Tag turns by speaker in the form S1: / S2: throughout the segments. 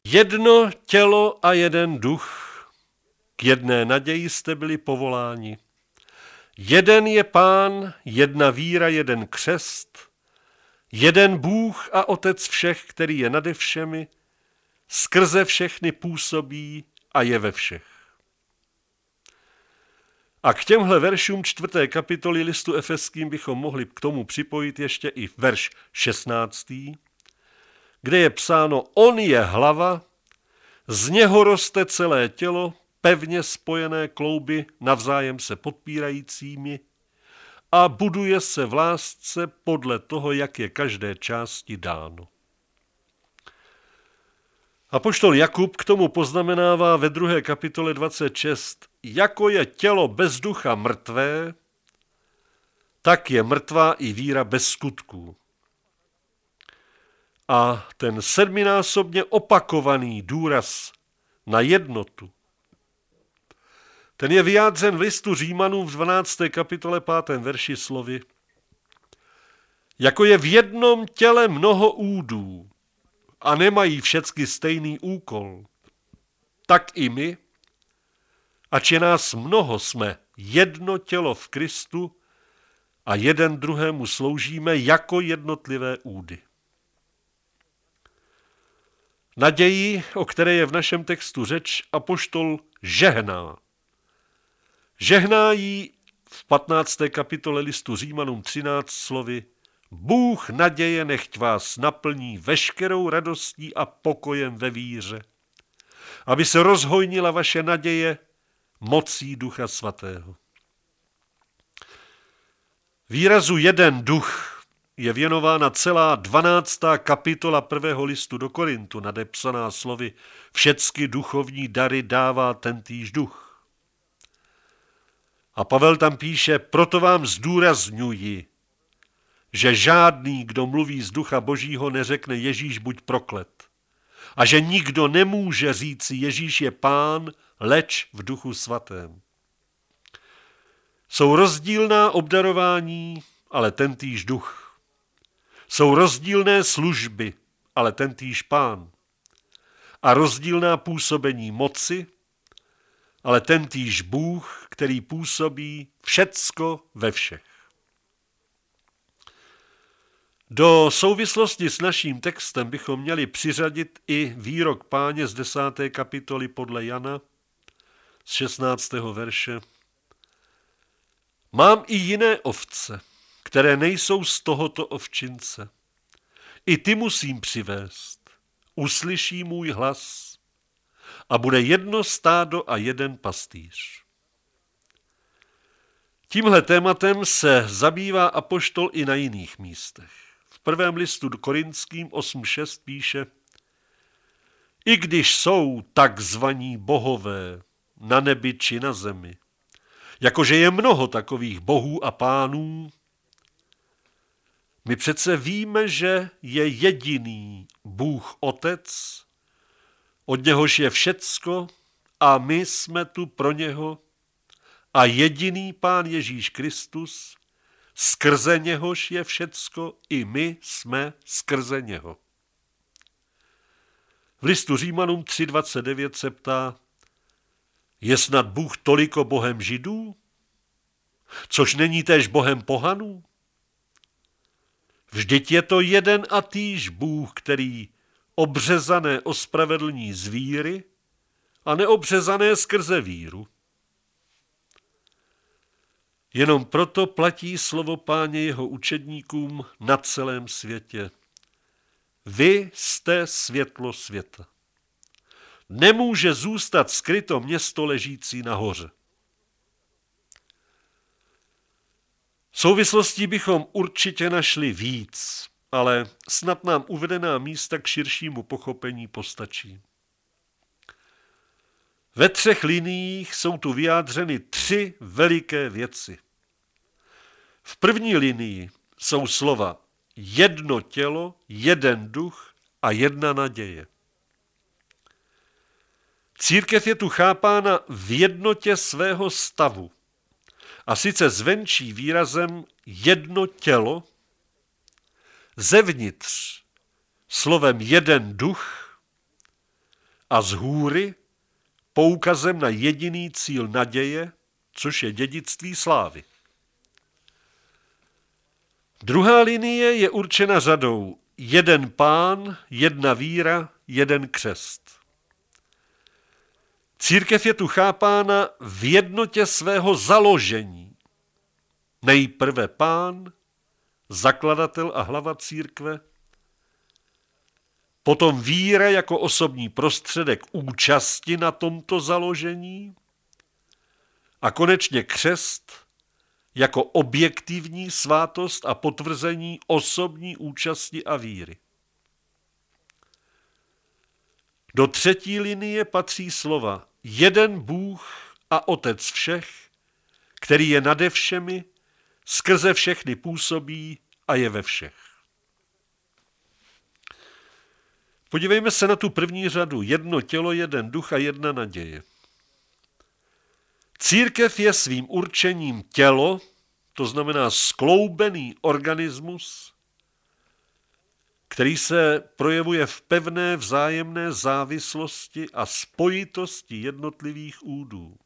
S1: Jedno tělo a jeden duch, k jedné naději jste byli povoláni. Jeden je Pán, jedna víra, jeden křest, jeden Bůh a Otec všech, který je nade všemi, skrze všechny působí a je ve všech. A k těmhle veršům 4. kapitoly listu Efeským bychom mohli k tomu připojit ještě i verš 16., kde je psáno: On je hlava, z něho roste celé tělo, pevně spojené klouby navzájem se podpírajícími a buduje se v lásce podle toho, jak je každé části dáno. Apoštol Jakub k tomu poznamenává ve 2. kapitole 26: Jako je tělo bez ducha mrtvé, tak je mrtvá i víra bez skutků. A ten 7násobně opakovaný důraz na jednotu, ten je vyjádřen v listu Římanům v 12. kapitole 5. verši slovy: Jako je v jednom těle mnoho údů a nemají všecky stejný úkol, tak i my, ač je nás mnoho, jsme jedno tělo v Kristu a jeden druhému sloužíme jako jednotlivé údy. Naději, o které je v našem textu řeč, apoštol žehná. Žehná jí v 15. kapitole listu Římanům 13 slovy: Bůh naděje nechť vás naplní veškerou radostí a pokojem ve víře, aby se rozhojnila vaše naděje mocí Ducha Svatého. Výrazu jeden duch je věnována celá 12. kapitola 1. listu do Korintu, nadepsaná slovy: Všecky duchovní dary dává tentýž duch. A Pavel tam píše: Proto vám zdůrazňuji, že žádný, kdo mluví z Ducha Božího, neřekne Ježíš buď proklet. A že nikdo nemůže říci Ježíš je Pán, leč v Duchu Svatém. Jsou rozdílná obdarování, ale tentýž duch. Jsou rozdílné služby, ale tentýž Pán. A rozdílná působení moci, ale tentýž Bůh, který působí všecko ve všech. Do souvislosti s naším textem bychom měli přiřadit i výrok Páně z 10. kapitoly podle Jana z 16. verše. Mám i jiné ovce, které nejsou z tohoto ovčince. I ty musím přivést. Uslyší můj hlas a bude jedno stádo a jeden pastýř. Tímhle tématem se zabývá apoštol i na jiných místech. V 1. listu Korinským 8.6 píše: I když jsou takzvaní bohové na nebi či na zemi, jakože je mnoho takových bohů a pánů, my přece víme, že je jediný Bůh Otec, od něhož je všecko a my jsme tu pro něho, a jediný Pán Ježíš Kristus, skrze něhož je všecko, i my jsme skrze něho. V listu Římanům 3.29 se ptá: Je snad Bůh toliko Bohem Židů, což není též Bohem pohanů? Vždyť je to jeden a týž Bůh, který obřezané ospravedlní z víry a neobřezané skrze víru. Jenom proto platí slovo Páně jeho učedníkům na celém světě. Vy jste světlo světa. Nemůže zůstat skryto město ležící nahoře. Souvislostí bychom určitě našli víc, ale snad nám uvedená místa k širšímu pochopení postačí. Ve 3 liniích jsou tu vyjádřeny 3 veliké věci. V první linii jsou slova jedno tělo, jeden duch a jedna naděje. Církev je tu chápána v jednotě svého stavu, a sice zvenčí výrazem jedno tělo, zevnitř slovem jeden duch a z hůry poukazem na jediný cíl naděje, což je dědictví slávy. Druhá linie je určena řadou jeden Pán, jedna víra, jeden křest. Církev je tu chápána v jednotě svého založení. Nejprve Pán, zakladatel a hlava církve, potom víra jako osobní prostředek účasti na tomto založení a konečně křest jako objektivní svátost a potvrzení osobní účasti a víry. Do třetí linie patří slova jeden Bůh a Otec všech, který je nade všemi, skrze všechny působí a je ve všech. Podívejme se na tu první řadu. Jedno tělo, jeden duch a jedna naděje. Církev je svým určením tělo, to znamená skloubený organismus, který se projevuje v pevné vzájemné závislosti a spojitosti jednotlivých údů.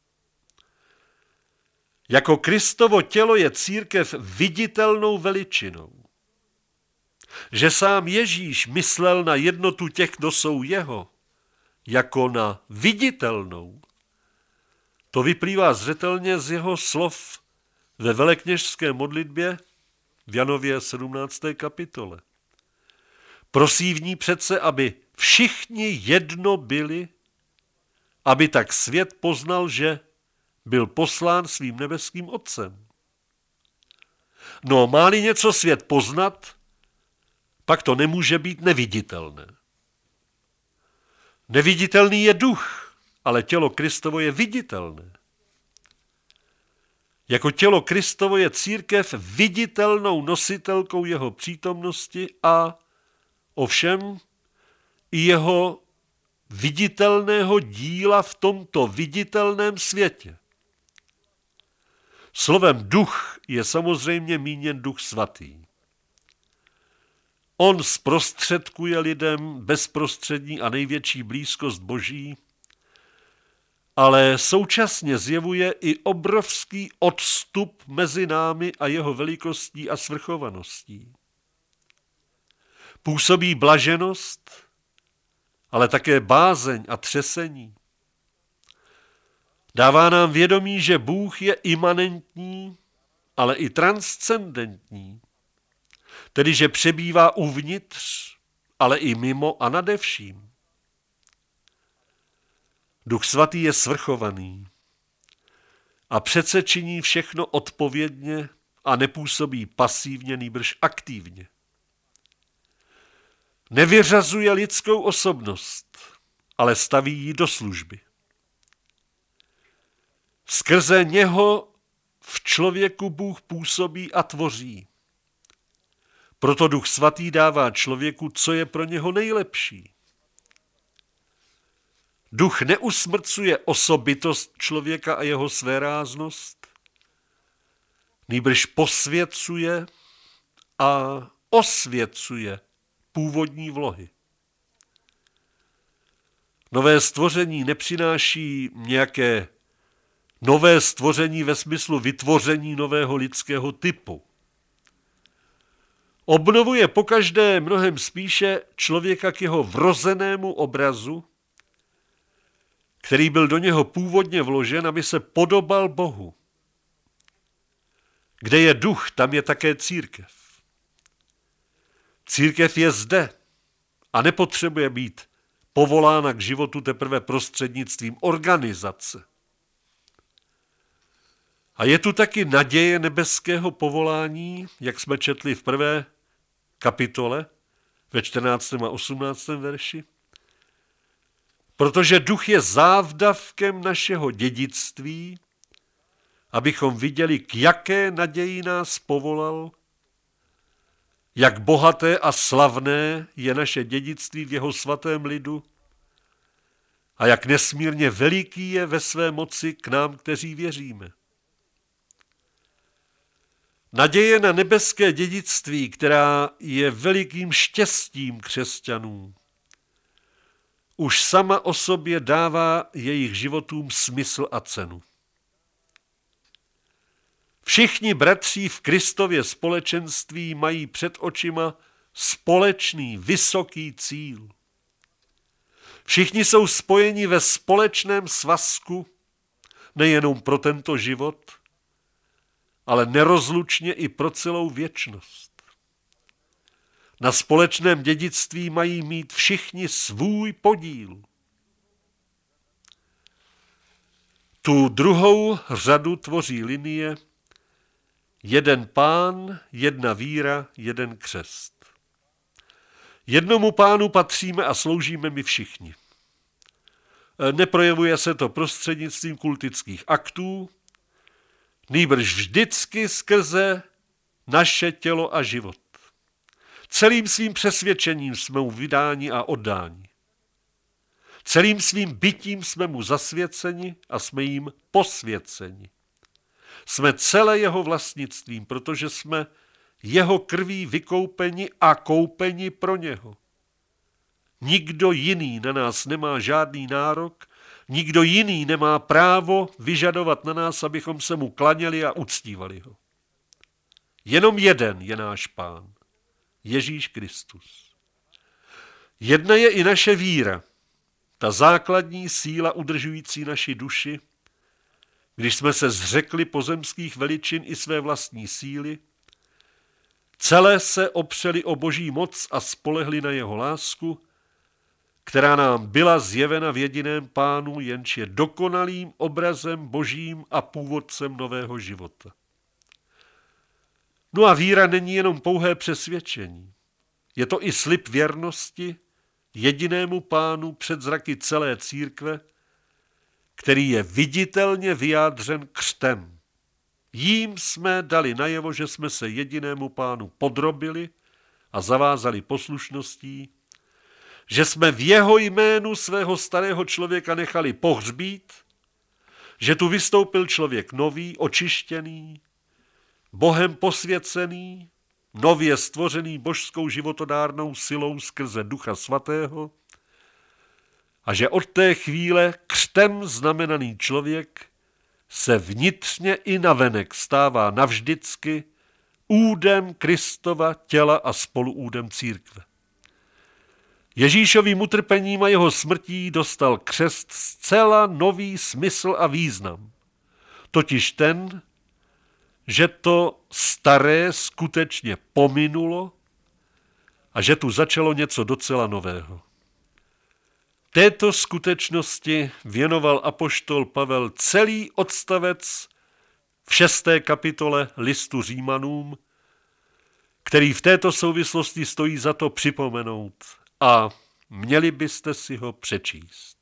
S1: Jako Kristovo tělo je církev viditelnou veličinou. Že sám Ježíš myslel na jednotu těch, kdo jsou jeho, jako na viditelnou, to vyplývá zřetelně z jeho slov ve velekněžské modlitbě v Janově 17. kapitole. Prosí v ní přece, aby všichni jedno byli, aby tak svět poznal, že byl poslán svým nebeským Otcem. No, má-li něco svět poznat, pak to nemůže být neviditelné. Neviditelný je duch, ale tělo Kristovo je viditelné. Jako tělo Kristovo je církev viditelnou nositelkou jeho přítomnosti a ovšem i jeho viditelného díla v tomto viditelném světě. Slovem duch je samozřejmě míněn Duch Svatý. On zprostředkuje lidem bezprostřední a největší blízkost Boží, ale současně zjevuje i obrovský odstup mezi námi a jeho velikostí a svrchovaností. Působí blaženost, ale také bázeň a třesení. Dává nám vědomí, že Bůh je imanentní, ale i transcendentní, tedy že přebývá uvnitř, ale i mimo a nade vším. Duch Svatý je svrchovaný a přece činí všechno odpovědně a nepůsobí pasivně, nýbrž aktivně. Nevyřazuje lidskou osobnost, ale staví ji do služby. Skrze něho v člověku Bůh působí a tvoří. Proto Duch Svatý dává člověku, co je pro něho nejlepší. Duch neusmrcuje osobitost člověka a jeho svéráznost, nýbrž posvěcuje a osvěcuje původní vlohy. Nové stvoření nepřináší nějaké nové stvoření ve smyslu vytvoření nového lidského typu. Obnovuje pokaždé mnohem spíše člověka k jeho vrozenému obrazu, který byl do něho původně vložen, aby se podobal Bohu. Kde je duch, tam je také církev. Církev je zde a nepotřebuje být povolána k životu teprve prostřednictvím organizace. A je tu taky naděje nebeského povolání, jak jsme četli v 1. kapitole, ve 14. a 18. verši. Protože duch je závdavkem našeho dědictví, abychom viděli, k jaké naději nás povolal, jak bohaté a slavné je naše dědictví v jeho svatém lidu a jak nesmírně veliký je ve své moci k nám, kteří věříme. Naděje na nebeské dědictví, která je velikým štěstím křesťanů, už sama o sobě dává jejich životům smysl a cenu. Všichni bratři v Kristově společenství mají před očima společný vysoký cíl. Všichni jsou spojeni ve společném svazku, nejenom pro tento život, ale nerozlučně i pro celou věčnost. Na společném dědictví mají mít všichni svůj podíl. Tu druhou řadu tvoří linie jeden Pán, jedna víra, jeden křest. Jednomu Pánu patříme a sloužíme my všichni. Neprojevuje se to prostřednictvím kultických aktů, nýbrž vždycky skrze naše tělo a život. Celým svým přesvědčením jsme mu vydáni a oddáni. Celým svým bytím jsme mu zasvěceni a jsme jim posvěceni. Jsme celé jeho vlastnictvím, protože jsme jeho krví vykoupeni a koupeni pro něho. Nikdo jiný na nás nemá žádný nárok, nikdo jiný nemá právo vyžadovat na nás, abychom se mu klaněli a uctívali ho. Jenom jeden je náš Pán, Ježíš Kristus. Jedna je i naše víra, ta základní síla udržující naši duši, když jsme se zřekli pozemských veličin i své vlastní síly, celé se opřeli o Boží moc a spolehli na jeho lásku, která nám byla zjevena v jediném Pánu, jenž je dokonalým obrazem Božím a původcem nového života. No a víra není jenom pouhé přesvědčení. Je to i slib věrnosti jedinému Pánu před zraky celé církve, který je viditelně vyjádřen křtem. Jím jsme dali najevo, že jsme se jedinému Pánu podrobili a zavázali poslušností, že jsme v jeho jménu svého starého člověka nechali pohřbít, že tu vystoupil člověk nový, očištěný, Bohem posvěcený, nově stvořený božskou životodárnou silou skrze Ducha Svatého a že od té chvíle křtem znamenaný člověk se vnitřně i navenek stává navždycky údem Kristova těla a spoluúdem církve. Ježíšovým utrpením a jeho smrtí dostal křest zcela nový smysl a význam. Totiž ten, že to staré skutečně pominulo a že tu začalo něco docela nového. Této skutečnosti věnoval apoštol Pavel celý odstavec v 6. kapitole listu Římanům, který v této souvislosti stojí za to připomenout a měli byste si ho přečíst.